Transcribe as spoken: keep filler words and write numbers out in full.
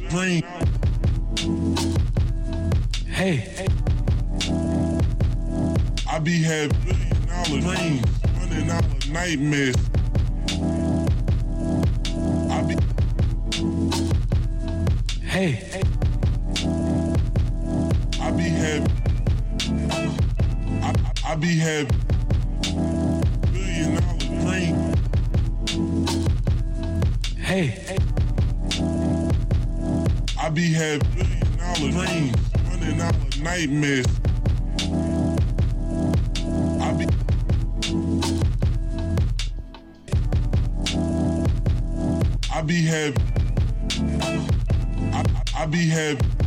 dream. Hey, I be having billion dollar dreams, hundred dollar nightmares. I be Hey, I be having I, I be having billion dollar dreams. Hey, I be having billion dollar dreams, hundred dollar nightmares. I be I be having I, I be having